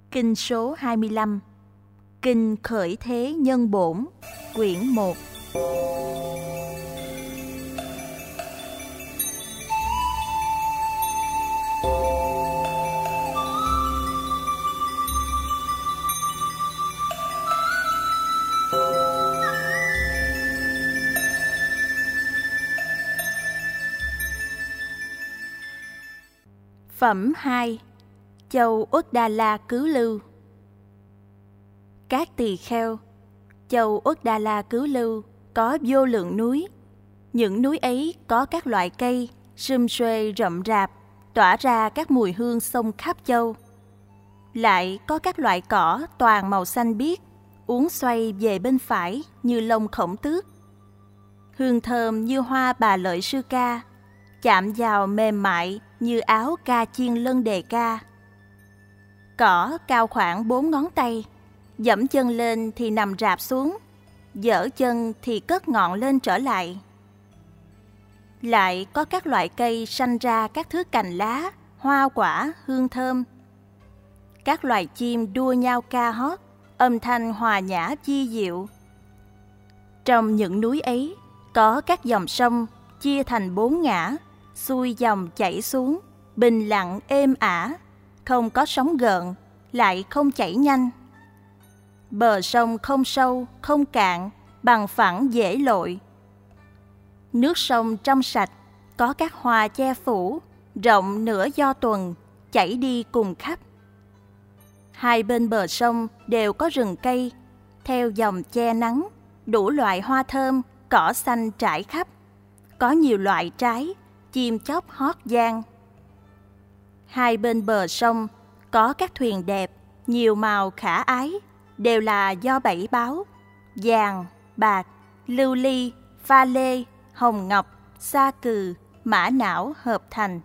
Kinh số 25. Kinh Khởi Thế Nhân Bổn, quyển 1. Phẩm 2. Châu Uất Đà La Cứu Lưu. Các tỳ kheo, châu Uất Đà La Cứu Lưu có vô lượng núi. Những núi ấy có các loại cây sum xuê rậm rạp, tỏa ra các mùi hương xông khắp châu. Lại có các loại cỏ toàn màu xanh biếc, uốn xoay về bên phải như lông khổng tước. Hương thơm như hoa bà lợi sư ca, chạm vào mềm mại như áo ca chiên lân đề ca. Cỏ cao khoảng 4 ngón tay, dẫm chân lên thì nằm rạp xuống, dở chân thì cất ngọn lên trở lại. Lại có các loại cây sanh ra các thứ cành lá, hoa quả, hương thơm. Các loài chim đua nhau ca hót, âm thanh hòa nhã vi diệu. Trong những núi ấy có các dòng sông chia thành 4 ngã, xuôi dòng chảy xuống, bình lặng êm ả, không có sóng gợn, lại không chảy nhanh. Bờ sông không sâu, không cạn, bằng phẳng dễ lội. Nước sông trong sạch, có các hoa che phủ, rộng nửa do tuần, chảy đi cùng khắp. Hai bên bờ sông đều có rừng cây, theo dòng che nắng, đủ loại hoa thơm, cỏ xanh trải khắp. Có nhiều loại trái, chim chóc hót vang. Hai bên bờ sông có các thuyền đẹp, nhiều màu khả ái, đều là do 7 báu: vàng, bạc, lưu ly, pha lê, hồng ngọc, sa cừ, mã não hợp thành.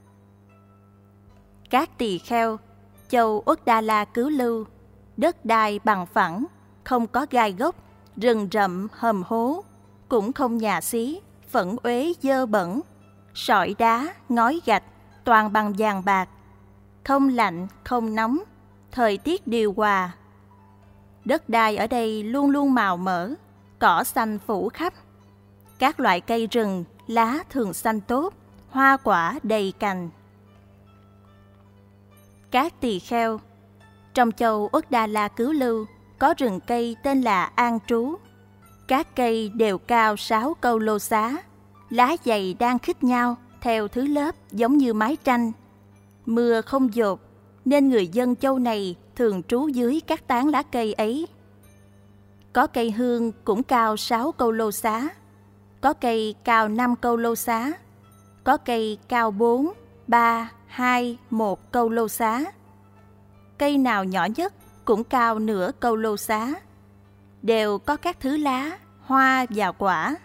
Các tỳ kheo, châu Uất Đà La Cứu Lưu, đất đai bằng phẳng, không có gai gốc, rừng rậm hầm hố, cũng không nhà xí, phẫn uế dơ bẩn, sỏi đá, ngói gạch, toàn bằng vàng bạc, không lạnh, không nóng, thời tiết điều hòa. Đất đai ở đây luôn luôn màu mỡ, cỏ xanh phủ khắp. Các loại cây rừng, lá thường xanh tốt, hoa quả đầy cành. Các tỳ kheo, trong châu Uất Đà La Cứu Lưu có rừng cây tên là An Trú. Các cây đều cao 6 câu lô xá, lá dày đang khít nhau theo thứ lớp giống như mái tranh. Mưa không dột, nên người dân châu này thường trú dưới các tán lá cây ấy. Có cây hương cũng cao 6 câu lô xá, có cây cao 5 câu lô xá, có cây cao 4, 3, 2, 1 câu lô xá. Cây nào nhỏ nhất cũng cao nửa câu lô xá, đều có các thứ lá, hoa và quả.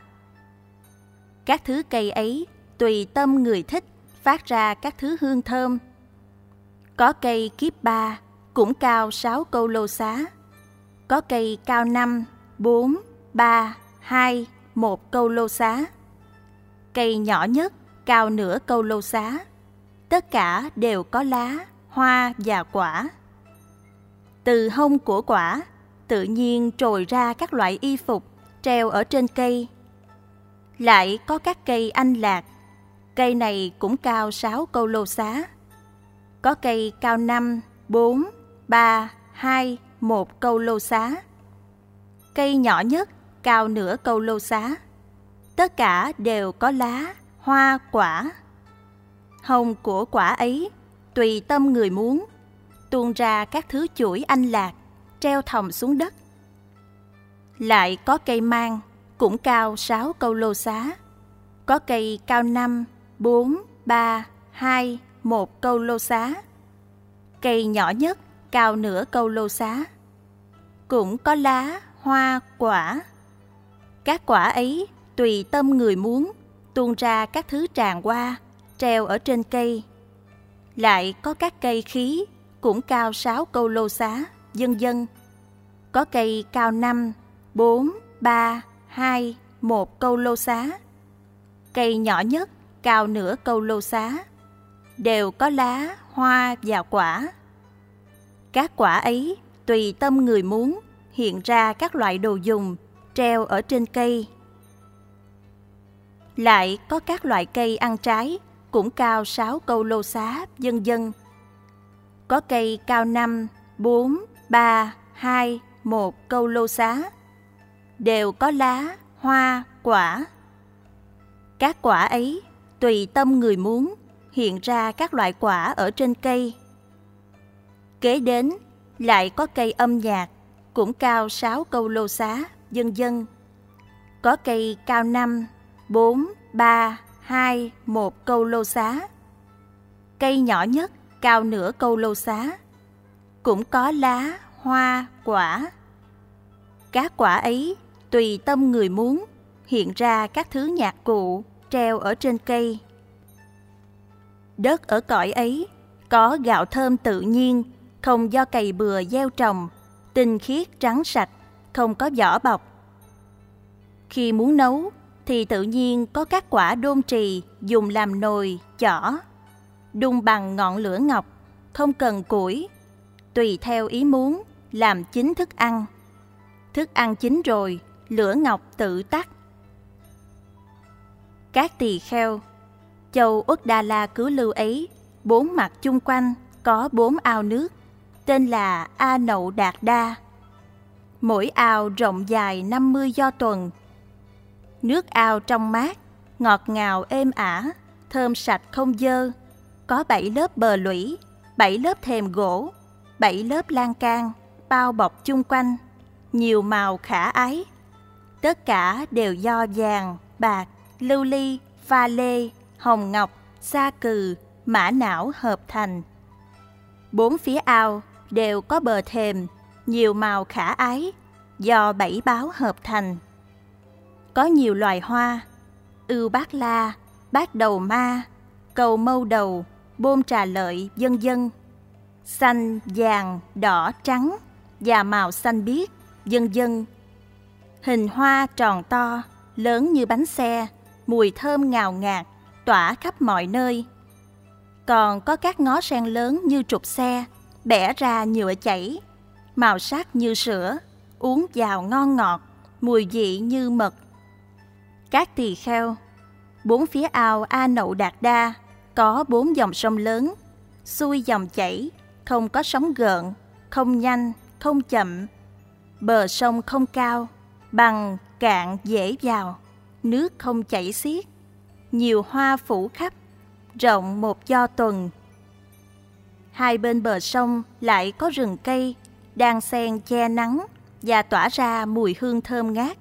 Các thứ cây ấy tùy tâm người thích phát ra các thứ hương thơm. Có cây kiếp 3 cũng cao 6 câu lô xá, có cây cao 5, 4, 3, 2, 1 câu lô xá. Cây nhỏ nhất cao nửa câu lô xá. Tất cả đều có lá, hoa và quả. Từ hông của quả tự nhiên trồi ra các loại y phục treo ở trên cây. Lại có các cây anh lạc, cây này cũng cao 6 câu lô xá. Có cây cao 5, 4, 3, 2, 1 câu lô xá. Cây nhỏ nhất cao nửa câu lô xá. Tất cả đều có lá, hoa, quả. Hông của quả ấy tùy tâm người muốn, tuôn ra các thứ chuỗi anh lạc, treo thòng xuống đất. Lại có cây mang, cũng cao 6 câu lô xá. Có cây cao 5, 4, 3, 2, 1 câu lô xá. Cây nhỏ nhất cao nửa câu lô xá. Cũng có lá, hoa, quả. Các quả ấy tùy tâm người muốn, tuôn ra các thứ tràng hoa, treo ở trên cây. Lại có các cây khí, cũng cao 6 câu lô xá, vân vân. Có cây cao 5, 4, 3, 2, 1 câu lô xá. Cây nhỏ nhất cao nửa câu lô xá. Đều có lá, hoa và quả. Các quả ấy tùy tâm người muốn, hiện ra các loại đồ dùng, treo ở trên cây. Lại có các loại cây ăn trái, cũng cao 6 câu lô xá, vân vân. Có cây cao 5, 4, 3, 2, 1 câu lô xá, đều có lá, hoa, quả. Các quả ấy tùy tâm người muốn, hiện ra các loại quả ở trên cây. Kế đến lại có cây âm nhạc, cũng cao 6 câu lô xá, vân vân. Có cây cao 5, 4, 3, 2, 1 câu lô xá. Cây nhỏ nhất cao nửa câu lô xá, cũng có lá, hoa, quả. Các quả ấy tùy tâm người muốn, hiện ra các thứ nhạc cụ treo ở trên cây. Đất ở cõi ấy có gạo thơm tự nhiên, không do cày bừa gieo trồng, tinh khiết trắng sạch, không có vỏ bọc. Khi muốn nấu thì tự nhiên có các quả đôn trì dùng làm nồi, chỏ, đun bằng ngọn lửa ngọc, không cần củi, tùy theo ý muốn làm chín thức ăn. Thức ăn chín rồi, lửa ngọc tự tắt. Các tỳ kheo, châu Uất Đà La Cứu Lưu ấy, 4 mặt chung quanh có 4 ao nước, tên là A Nậu Đạt Đa. Mỗi ao rộng dài 50 do tuần. Nước ao trong mát, ngọt ngào êm ả, thơm sạch không dơ. Có 7 lớp bờ lũy, 7 lớp thềm gỗ, 7 lớp lan can, bao bọc chung quanh, nhiều màu khả ái. Tất cả đều do vàng, bạc, lưu ly, pha lê, hồng ngọc, sa cừ, mã não hợp thành. 4 phía ao đều có bờ thềm, nhiều màu khả ái, do 7 báo hợp thành. Có nhiều loài hoa, ưu bát la, bát đầu ma, cầu mâu đầu, bôn trà lợi, vân vân. Xanh, vàng, đỏ, trắng và màu xanh biếc, vân vân. Hình hoa tròn to, lớn như bánh xe, mùi thơm ngào ngạt, tỏa khắp mọi nơi. Còn có các ngó sen lớn như trục xe, bẻ ra nhựa chảy, màu sắc như sữa, uống vào ngon ngọt, mùi vị như mật. Các tỳ kheo, 4 phía ao A Nậu Đạt Đa có 4 dòng sông lớn, xuôi dòng chảy, không có sóng gợn, không nhanh, không chậm. Bờ sông không cao, bằng cạn dễ vào, nước không chảy xiết, nhiều hoa phủ khắp, rộng 1 do tuần. Hai bên bờ sông lại có rừng cây, đan xen che nắng và tỏa ra mùi hương thơm ngát.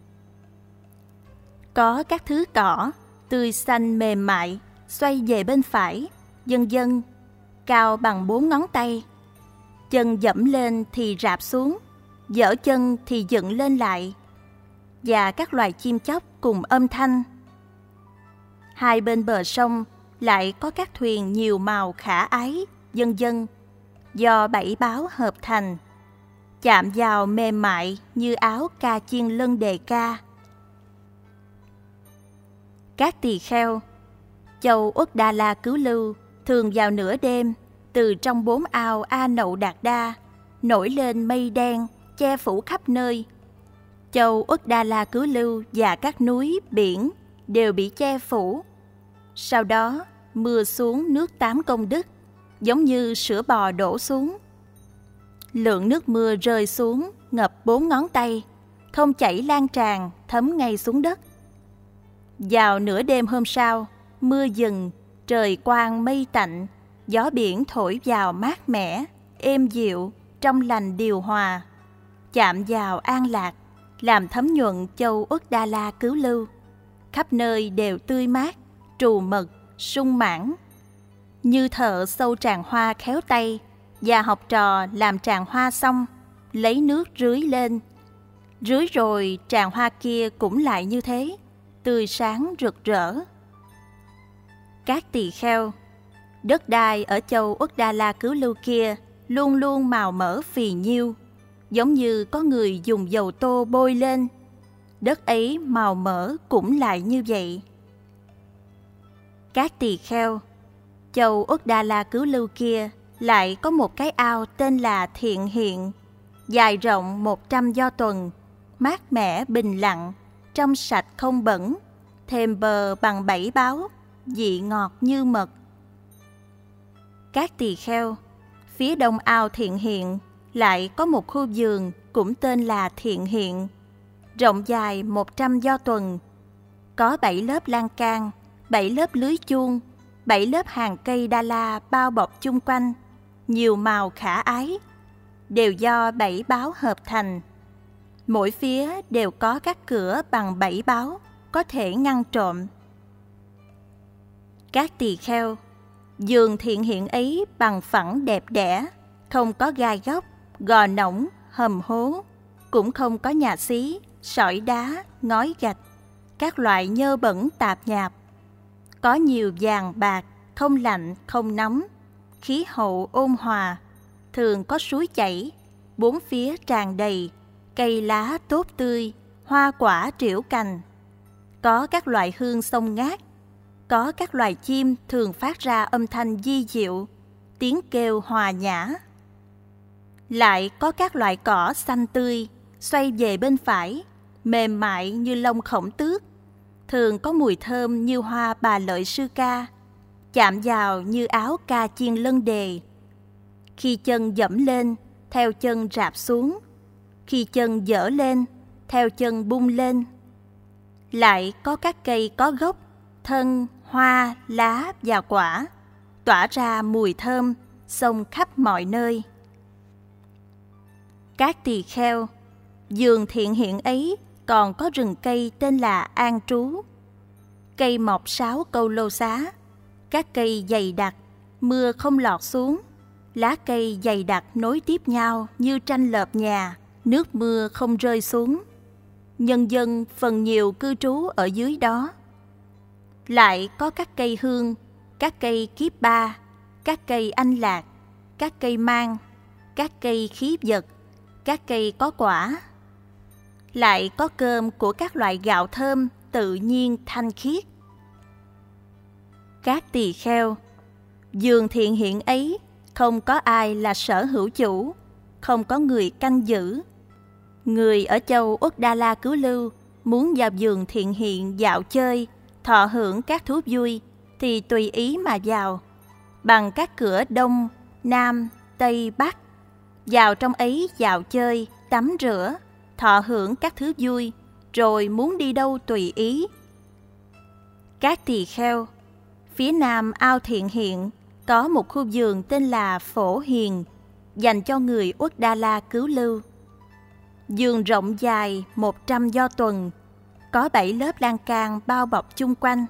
Có các thứ cỏ, tươi xanh mềm mại, xoay về bên phải, vân vân, cao bằng 4 ngón tay. Chân dẫm lên thì rạp xuống, dở chân thì dựng lên lại. Và các loài chim chóc cùng âm thanh. Hai bên bờ sông lại có các thuyền nhiều màu khả ái, vân vân, do 7 báo hợp thành, chạm vào mềm mại như áo ca chiên lân đề ca. Các tỳ kheo, châu Uất Đà La Cứu Lưu thường vào nửa đêm, từ trong 4 ao A Nậu Đạt Đa nổi lên mây đen che phủ khắp nơi. Châu Uất Đà La Cứu Lưu và các núi, biển đều bị che phủ. Sau đó mưa xuống nước 8 công đức, giống như sữa bò đổ xuống. Lượng nước mưa rơi xuống ngập 4 ngón tay, không chảy lan tràn, thấm ngay xuống đất. Vào nửa đêm hôm sau, mưa dừng, trời quang mây tạnh, gió biển thổi vào mát mẻ, êm dịu, trong lành điều hòa, chạm vào an lạc, làm thấm nhuận châu Uất Đà La Cứu Lưu. Khắp nơi đều tươi mát, trù mật, sung mãn. Như thợ sâu tràng hoa khéo tay và học trò làm tràng hoa xong, lấy nước rưới lên. Rưới rồi tràng hoa kia cũng lại như thế, tươi sáng rực rỡ. Các tỳ kheo, đất đai ở châu Uất Đà La Cứu Lưu kia luôn luôn màu mỡ phì nhiêu, giống như có người dùng dầu tô bôi lên. Đất ấy màu mỡ cũng lại như vậy. Các tỳ kheo, châu Uất Đà La Cứu Lưu kia lại có một cái ao tên là Thiện Hiện, dài rộng 100 do tuần, mát mẻ bình lặng, trong sạch không bẩn, thềm bờ bằng 7 báo, vị ngọt như mật. Các tỳ kheo, phía đông ao Thiện Hiện lại có một khu vườn cũng tên là Thiện Hiện, rộng dài 100 do tuần, có 7 lớp lan can, 7 lớp lưới chuông, 7 lớp hàng cây đa la bao bọc chung quanh, nhiều màu khả ái, đều do 7 báo hợp thành. Mỗi phía đều có các cửa bằng 7 báo, có thể ngăn trộm. Các tỳ kheo, vườn Thiện Hiện ấy bằng phẳng đẹp đẽ, không có gai góc, gò nõng, hầm hố, cũng không có nhà xí, sỏi đá, ngói gạch, các loại nhơ bẩn tạp nhạp. Có nhiều vàng bạc, không lạnh, không nóng, khí hậu ôn hòa, thường có suối chảy, bốn phía tràn đầy, cây lá tốt tươi, hoa quả trĩu cành. Có các loại hương xông ngát, có các loài chim thường phát ra âm thanh vi diệu, tiếng kêu hòa nhã. Lại có các loại cỏ xanh tươi, xoay về bên phải, mềm mại như lông khổng tước, thường có mùi thơm như hoa bà lợi sư ca, chạm vào như áo ca chiên lân đề. Khi chân dẫm lên, theo chân rạp xuống, khi chân dở lên, theo chân bung lên. Lại có các cây có gốc, thân, hoa, lá và quả, tỏa ra mùi thơm, xông khắp mọi nơi. Các tỳ kheo, vườn Thiện Hiện ấy còn có rừng cây tên là An Trú. Cây mọc 6 câu lô xá, các cây dày đặc, mưa không lọt xuống, lá cây dày đặc nối tiếp nhau như tranh lợp nhà, nước mưa không rơi xuống. Nhân dân phần nhiều cư trú ở dưới đó. Lại có các cây hương, các cây kiếp ba, các cây anh lạc, các cây mang, các cây khí vật, các cây có quả. Lại có cơm của các loại gạo thơm tự nhiên thanh khiết. Các tỳ kheo, vườn Thiện Hiện ấy không có ai là sở hữu chủ, không có người canh giữ. Người ở châu Uất Đa La Cứu Lưu muốn vào vườn Thiện Hiện dạo chơi, thọ hưởng các thú vui thì tùy ý mà vào, bằng các cửa đông, nam, tây, bắc. Vào trong ấy dạo chơi, tắm rửa, thọ hưởng các thứ vui, rồi muốn đi đâu tùy ý. Các tỳ kheo, phía nam ao Thiện Hiện có một khu vườn tên là Phổ Hiền, dành cho người Uất Đa La Cứu Lưu. Vườn rộng dài 100 do tuần, có 7 lớp lan can bao bọc chung quanh.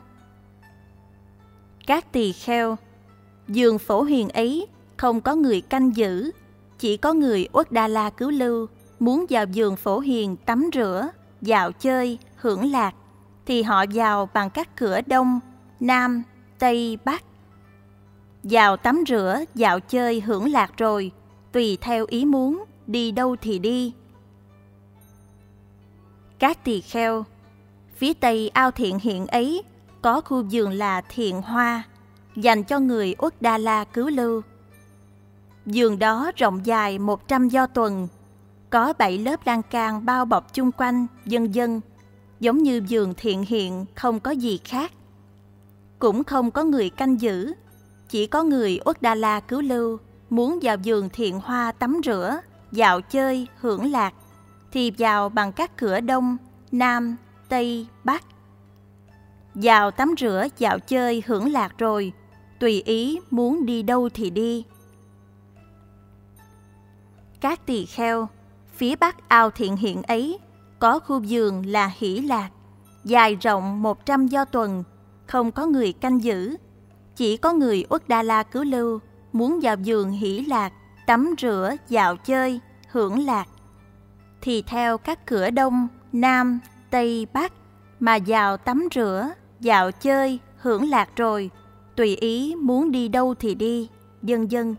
Các tỳ kheo, vườn Phổ Hiền ấy không có người canh giữ, chỉ có người Uất Đa La Cứu Lưu muốn vào vườn Phổ Hiền tắm rửa, dạo chơi, hưởng lạc, thì họ vào bằng các cửa đông, nam, tây, bắc. Vào tắm rửa, dạo chơi, hưởng lạc rồi, tùy theo ý muốn, đi đâu thì đi. Các tỳ kheo, phía tây ao Thiện Hiện ấy có khu vườn là Thiện Hoa, dành cho người Uất Đa La Cứu Lưu. Vườn đó rộng dài 100 do tuần, có 7 lớp lan can bao bọc chung quanh, vân vân, giống như vườn Thiện Hiện không có gì khác. Cũng không có người canh giữ, chỉ có người Uất Đa La Cứu Lưu muốn vào vườn Thiện Hoa tắm rửa, dạo chơi, hưởng lạc, thì vào bằng các cửa đông, nam, tây, bắc. Vào tắm rửa, dạo chơi, hưởng lạc rồi, tùy ý muốn đi đâu thì đi. Các tỳ kheo, phía bắc ao Thiện Hiện ấy có khu vườn là Hỷ Lạc, dài rộng 100 do tuần, không có người canh giữ, chỉ có người Uất Đa La Cứu Lưu muốn vào vườn Hỷ Lạc tắm rửa, dạo chơi, hưởng lạc, thì theo các cửa đông, nam, tây, bắc mà vào tắm rửa, dạo chơi, hưởng lạc rồi, tùy ý muốn đi đâu thì đi, vân vân.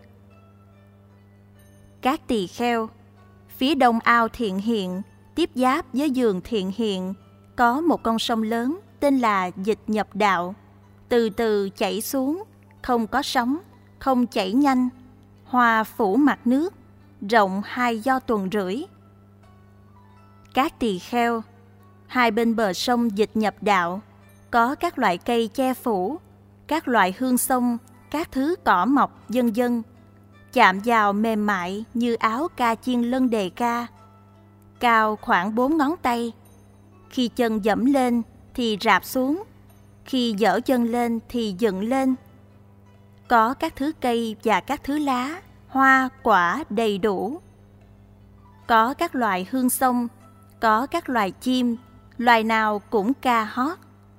Các tỳ kheo, phía đông ao Thiện Hiện tiếp giáp với vườn Thiện Hiện có một con sông lớn tên là Dịch Nhập Đạo, từ từ chảy xuống, không có sóng, không chảy nhanh, hoa phủ mặt nước, rộng 2 do tuần rưỡi. Các tỳ kheo, hai bên bờ sông Dịch Nhập Đạo, có các loại cây che phủ, các loại hương sông, các thứ cỏ mọc vân vân, chạm vào mềm mại như áo ca chiên lân đề ca, cao khoảng 4 ngón tay. Khi chân dẫm lên thì rạp xuống, khi dở chân lên thì dựng lên. Có các thứ cây và các thứ lá, hoa, quả đầy đủ. Có các loại hương sông, có các loài chim, loài nào cũng ca hót.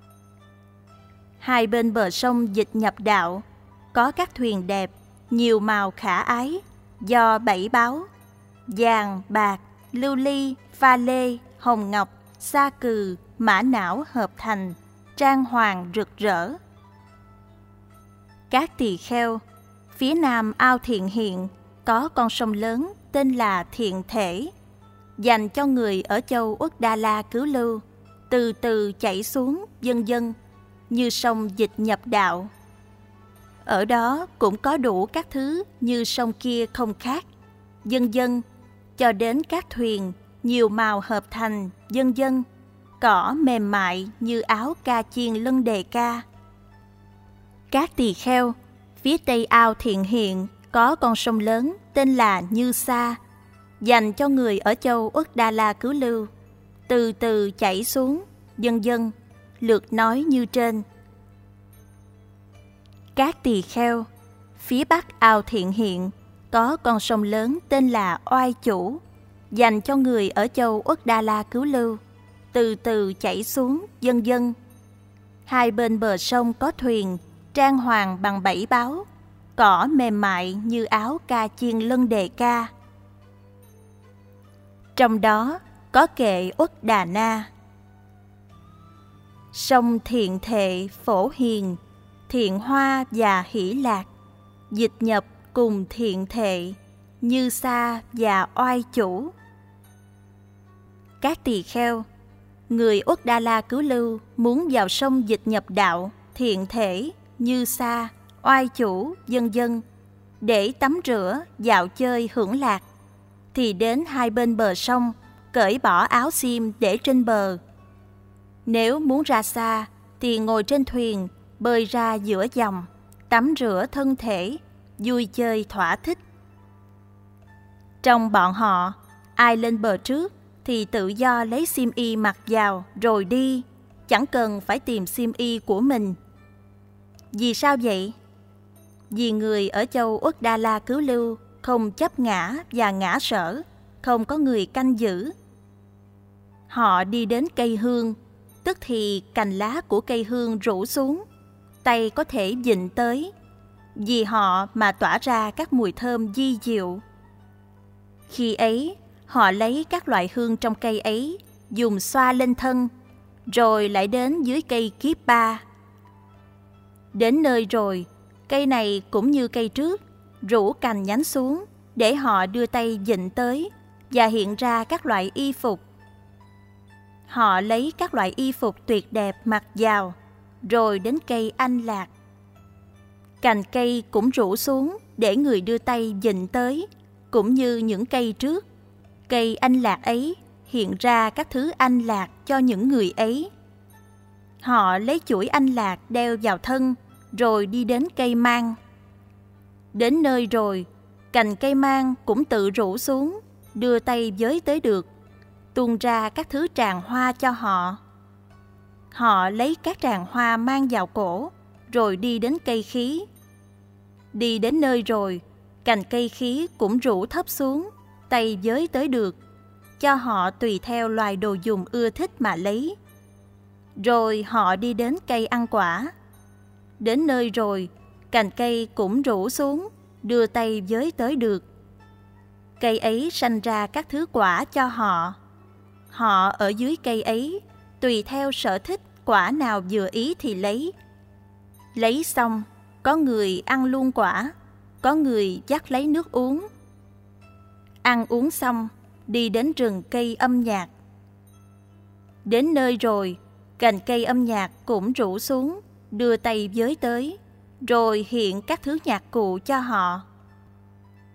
Hai bên bờ sông Dịch Nhập Đạo, có các thuyền đẹp, nhiều màu khả ái, do 7 báu, vàng, bạc, lưu ly, pha lê, hồng ngọc, sa cừ, mã não hợp thành, trang hoàng rực rỡ. Các tỳ kheo, phía nam ao Thiện Hiện có con sông lớn tên là Thiện Thể, dành cho người ở châu Uất Đa La cứu lưu, từ từ chảy xuống vân vân, như sông Dịch Nhập Đạo. Ở đó cũng có đủ các thứ như sông kia không khác, vân vân, cho đến các thuyền nhiều màu hợp thành, vân vân, cỏ mềm mại như áo ca chiên lân đề ca. Các tỳ kheo, phía tây ao Thiện Hiện có con sông lớn tên là Như Sa, dành cho người ở châu Uất Đa La cứu lưu, từ từ chảy xuống, vân vân, lượt nói như trên. Các tỳ kheo, phía bắc ao Thiện Hiện có con sông lớn tên là Oai Chủ, dành cho người ở châu Uất Đa La cứu lưu, từ từ chảy xuống, vân vân. Hai bên bờ sông có thuyền, trang hoàng bằng 7 báu, cỏ mềm mại như áo ca chiên lân đề ca. Trong đó có kệ Uất Đà Na. Sông Thiện Thệ phổ hiền, thiện hoa và hỷ lạc, dịch nhập cùng Thiện Thệ, Như Sa và Oai Chủ. Các tỳ kheo, người Uất Đa La cứu lưu muốn vào sông Dịch Nhập Đạo, Thiện Thể, Như Sa, Oai Chủ, vân vân, để tắm rửa, dạo chơi hưởng lạc, thì đến hai bên bờ sông, cởi bỏ áo xiêm để trên bờ. Nếu muốn ra xa, thì ngồi trên thuyền, bơi ra giữa dòng, tắm rửa thân thể, vui chơi thỏa thích. Trong bọn họ, ai lên bờ trước thì tự do lấy xiêm y mặc vào rồi đi, chẳng cần phải tìm xiêm y của mình. Vì sao vậy? Vì người ở châu Uất Đa La cứu lưu không chấp ngã và ngã sở, không có người canh giữ. Họ đi đến cây hương, tức thì cành lá của cây hương rủ xuống, tay có thể vịn tới, vì họ mà tỏa ra các mùi thơm di diệu. Khi ấy, họ lấy các loại hương trong cây ấy, dùng xoa lên thân, rồi lại đến dưới cây kiếp ba. Đến nơi rồi, cây này cũng như cây trước, rủ cành nhánh xuống, để họ đưa tay vịn tới, và hiện ra các loại y phục. Họ lấy các loại y phục tuyệt đẹp mặc vào, rồi đến cây anh lạc. Cành cây cũng rủ xuống để người đưa tay vịn tới, cũng như những cây trước. Cây anh lạc ấy hiện ra các thứ anh lạc cho những người ấy. Họ lấy chuỗi anh lạc đeo vào thân, rồi đi đến cây mang. Đến nơi rồi, cành cây mang cũng tự rủ xuống, đưa tay với tới được, tuôn ra các thứ tràng hoa cho họ. Họ lấy các tràng hoa mang vào cổ, rồi đi đến cây khí. Đi đến nơi rồi, cành cây khí cũng rủ thấp xuống, tay với tới được, cho họ tùy theo loài đồ dùng ưa thích mà lấy. Rồi họ đi đến cây ăn quả. Đến nơi rồi, cành cây cũng rủ xuống, đưa tay với tới được. Cây ấy sanh ra các thứ quả cho họ. Họ ở dưới cây ấy, tùy theo sở thích quả nào vừa ý thì lấy. Lấy xong, có người ăn luôn quả, có người dắt lấy nước uống. Ăn uống xong, đi đến rừng cây âm nhạc. Đến nơi rồi, cành cây âm nhạc cũng rủ xuống, đưa tay với tới, rồi hiện các thứ nhạc cụ cho họ.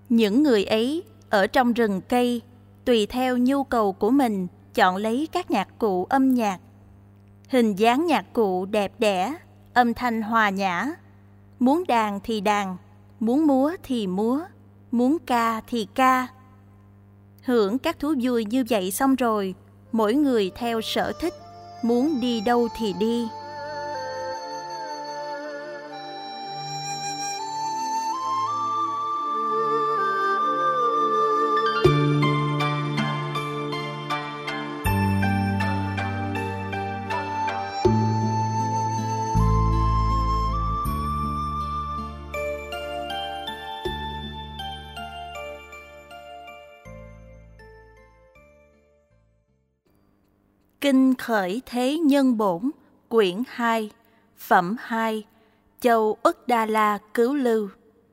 Những người ấy ở trong rừng cây, tùy theo nhu cầu của mình chọn lấy các nhạc cụ âm nhạc. Hình dáng nhạc cụ đẹp đẽ, âm thanh hòa nhã. Muốn đàn thì đàn, muốn múa thì múa, muốn ca thì ca. Hưởng các thú vui như vậy xong rồi, mỗi người theo sở thích, muốn đi đâu thì đi. Kinh Khởi Thế Nhân Bổn, quyển 2, phẩm 2, châu Uất Đà La Cứu Lưu.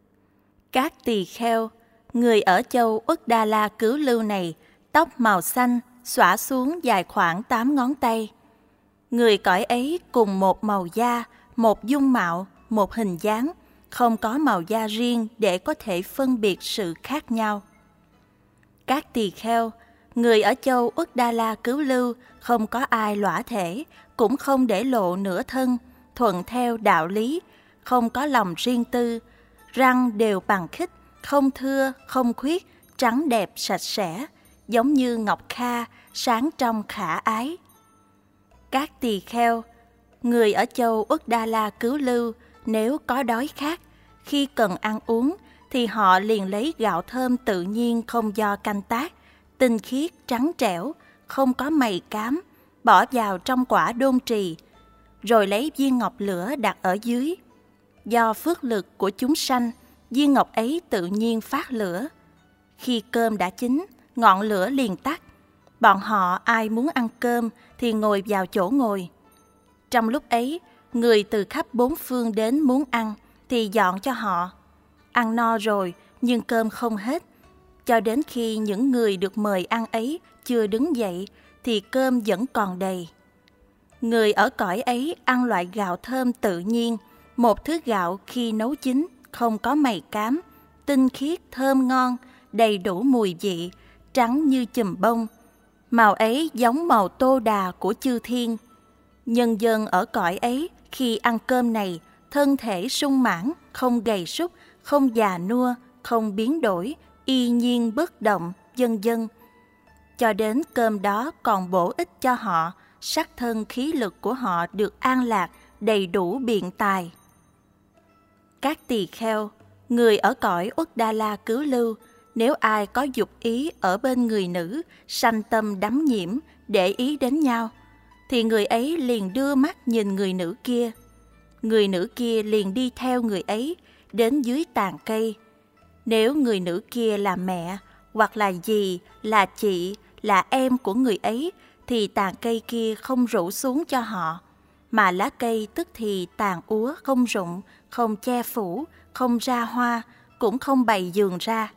Các tỳ kheo, người ở châu Uất Đà La Cứu Lưu này, tóc màu xanh, xõa xuống dài khoảng 8 ngón tay. Người cõi ấy cùng một màu da, một dung mạo, một hình dáng, không có màu da riêng để có thể phân biệt sự khác nhau. Các tỳ kheo, người ở châu Uất Đà La Cứu Lưu không có ai lõa thể, cũng không để lộ nửa thân, thuận theo đạo lý, không có lòng riêng tư, răng đều bằng khít, không thưa, không khuyết, trắng đẹp sạch sẽ, giống như ngọc kha, sáng trong khả ái. Các tỳ kheo, người ở châu Uất Đà La Cứu Lưu nếu có đói khát, khi cần ăn uống thì họ liền lấy gạo thơm tự nhiên không do canh tác, tinh khiết trắng trẻo, không có mày cám, bỏ vào trong quả đôn trì, rồi lấy viên ngọc lửa đặt ở dưới. Do phước lực của chúng sanh, viên ngọc ấy tự nhiên phát lửa. Khi cơm đã chín, ngọn lửa liền tắt. Bọn họ ai muốn ăn cơm thì ngồi vào chỗ ngồi. Trong lúc ấy, người từ khắp bốn phương đến muốn ăn thì dọn cho họ. Ăn no rồi nhưng cơm không hết. Cho đến khi những người được mời ăn ấy chưa đứng dậy thì cơm vẫn còn đầy. Người ở cõi ấy ăn loại gạo thơm tự nhiên, một thứ gạo khi nấu chín không có mày cám, tinh khiết thơm ngon, đầy đủ mùi vị, trắng như chùm bông. Màu ấy giống màu tô đà của chư thiên. Nhân dân ở cõi ấy khi ăn cơm này, thân thể sung mãn, không gầy sút, không già nua, không biến đổi, y nhiên bất động, vân vân. Cho đến cơm đó còn bổ ích cho họ, sắc thân khí lực của họ được an lạc, đầy đủ biện tài. Các tỳ kheo, người ở cõi Uất Đà La Cứu Lưu, nếu ai có dục ý ở bên người nữ, sanh tâm đắm nhiễm, để ý đến nhau, thì người ấy liền đưa mắt nhìn người nữ kia. Người nữ kia liền đi theo người ấy, đến dưới tàn cây. Nếu người nữ kia là mẹ, hoặc là dì, là chị, là em của người ấy, thì tàn cây kia không rủ xuống cho họ, mà lá cây tức thì tàn úa không rụng, không che phủ, không ra hoa, cũng không bày giường ra.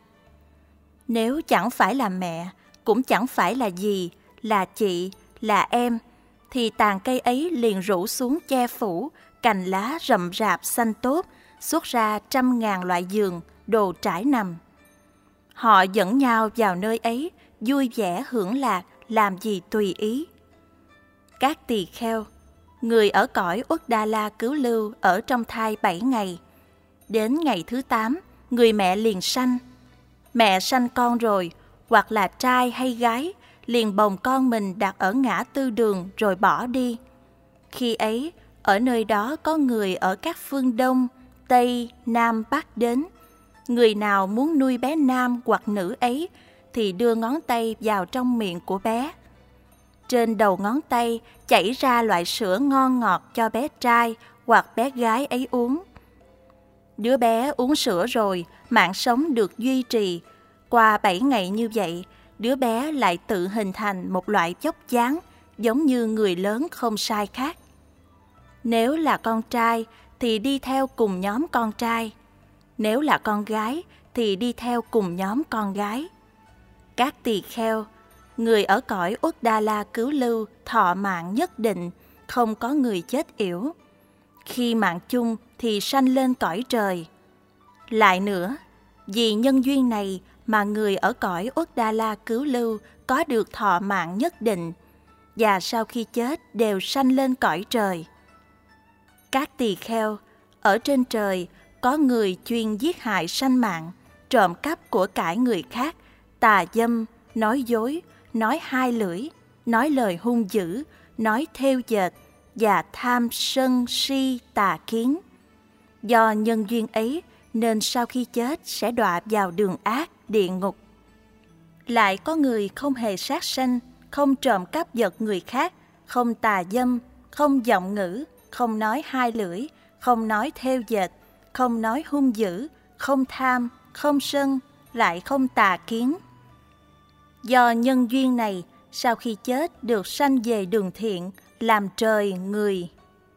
Nếu chẳng phải là mẹ, cũng chẳng phải là dì, là chị, là em, thì tàn cây ấy liền rủ xuống che phủ, cành lá rậm rạp xanh tốt, xuất ra 100.000 loại giường, đồ trải nằm. Họ dẫn nhau vào nơi ấy, vui vẻ hưởng lạc, làm gì tùy ý. Các tỳ kheo, người ở cõi Uất Đà La Cứu Lưu ở trong thai 7 ngày. Đến ngày thứ 8, người mẹ liền sanh. Mẹ sanh con rồi, hoặc là trai hay gái, liền bồng con mình đặt ở ngã tư đường rồi bỏ đi. Khi ấy, ở nơi đó có người ở các phương Đông, Tây, Nam, Bắc đến. Người nào muốn nuôi bé nam hoặc nữ ấy thì đưa ngón tay vào trong miệng của bé. Trên đầu ngón tay chảy ra loại sữa ngon ngọt cho bé trai hoặc bé gái ấy uống. Đứa bé uống sữa rồi, mạng sống được duy trì. Qua 7 ngày như vậy, đứa bé lại tự hình thành một loại vóc dáng giống như người lớn không sai khác. Nếu là con trai thì đi theo cùng nhóm con trai. Nếu là con gái thì đi theo cùng nhóm con gái. Các tỳ kheo, người ở cõi Uất Đà La Cứu Lưu thọ mạng nhất định, không có người chết yểu. Khi mạng chung thì sanh lên cõi trời. Lại nữa, Vì nhân duyên này mà người ở cõi Uất Đa La Cứu Lưu có được thọ mạng nhất định, và sau khi chết đều sanh lên cõi trời. Các tỳ kheo, ở trên trời có người chuyên giết hại sanh mạng, trộm cắp của cải người khác, tà dâm, nói dối, nói hai lưỡi, nói lời hung dữ, nói thêu dệt và tham sân si tà kiến. Do nhân duyên ấy nên sau khi chết sẽ đọa vào đường ác, địa ngục. Lại có người không hề sát sanh, không trộm cắp vật người khác, không tà dâm, không vọng ngữ, không nói hai lưỡi, không nói thêu dệt, không nói hung dữ, không tham, không sân, lại không tà kiến. Do nhân duyên này, sau khi chết được sanh về đường thiện, làm trời người.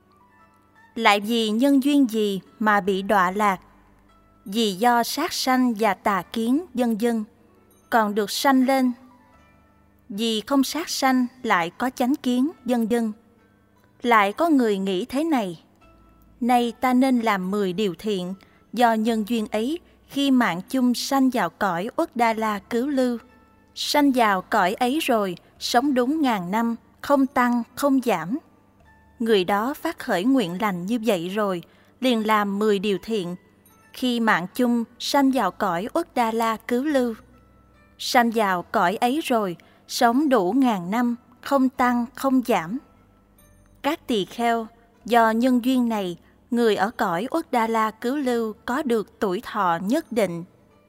Lại vì nhân duyên gì mà bị đọa lạc? Vì do sát sanh và tà kiến vân vân, còn được sanh lên. Vì không sát sanh lại có chánh kiến vân vân. Lại có người nghĩ thế này: nay ta nên làm 10 điều thiện. Do nhân duyên ấy, khi mạng chung sanh vào cõi Uất Đa La Cứu Lưu, sanh vào cõi ấy rồi, sống đúng 1000 năm, không tăng, không giảm. Người đó phát khởi nguyện lành như vậy rồi, liền làm 10 điều thiện. Khi mạng chung sanh vào cõi Uất Đa La Cứu Lưu, sanh vào cõi ấy rồi, sống đủ 1000 năm, không tăng, không giảm. Các tỳ kheo, do nhân duyên này, người ở cõi Uất Đa La Cứu Lưu có được tuổi thọ nhất định.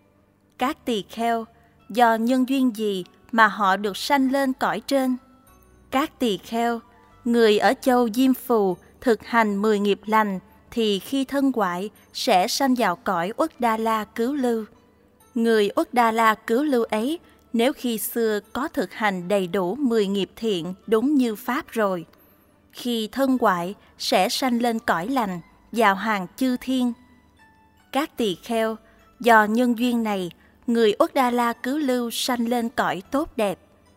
Các tỳ kheo, do nhân duyên gì mà họ được sanh lên cõi trên? Các tỳ kheo, người ở châu Diêm Phù thực hành 10 nghiệp lành thì khi thân hoại sẽ sanh vào cõi Uất Đa La Cứu Lưu. Người Uất Đa La Cứu Lưu ấy, nếu khi xưa có thực hành đầy đủ 10 nghiệp thiện đúng như Pháp rồi, khi thân hoại sẽ sanh lên cõi lành, vào hàng chư thiên. Các tỳ kheo, do nhân duyên này, người Uất Đa La Cứu Lưu sanh lên cõi tốt đẹp.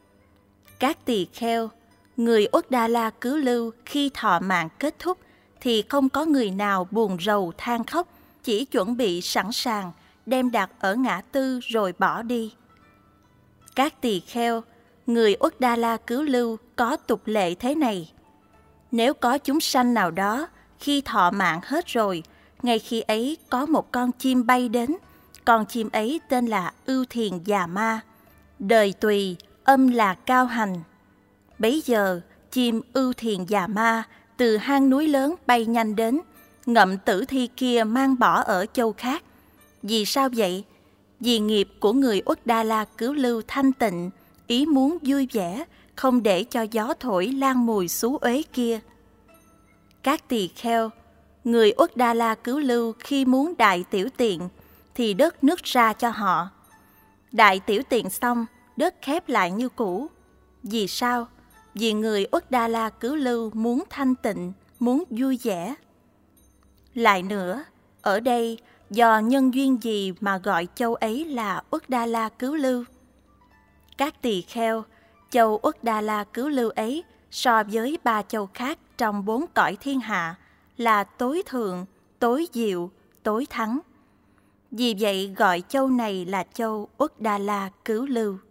Các tỳ kheo, người Uất Đa La Cứu Lưu khi thọ mạng kết thúc thì không có người nào buồn rầu than khóc, chỉ chuẩn bị sẵn sàng đem đặt ở ngã tư rồi bỏ đi. Các tỳ kheo, người Uất Đa La Cứu Lưu có tục lệ thế này: nếu có chúng sanh nào đó khi thọ mạng hết rồi, ngay khi ấy có một con chim bay đến, con chim ấy tên là Ưu Thiền Già Ma, đời tùy, âm là Cao Hành. Bấy giờ, chim Ưu Thiền Già Ma từ hang núi lớn bay nhanh đến, ngậm tử thi kia mang bỏ ở châu khác. Vì sao vậy? Vì nghiệp của người Uất Đa La Cứu Lưu thanh tịnh, ý muốn vui vẻ, không để cho gió thổi lan mùi xú uế kia. Các tỳ kheo, người Uất Đa La Cứu Lưu khi muốn đại tiểu tiện thì đất nứt ra cho họ. Đại tiểu tiện xong, đất khép lại như cũ. Vì sao? Vì người Uất Đa La Cứu Lưu muốn thanh tịnh, muốn vui vẻ. Lại nữa, ở đây do nhân duyên gì mà gọi châu ấy là Uất Đa La Cứu Lưu? Các tỳ kheo, châu Uất Đa La Cứu Lưu ấy so với 3 châu khác trong 4 cõi thiên hạ là tối thượng, tối diệu, tối thắng. Vì vậy gọi châu này là châu Uất Đa La Cứu Lưu.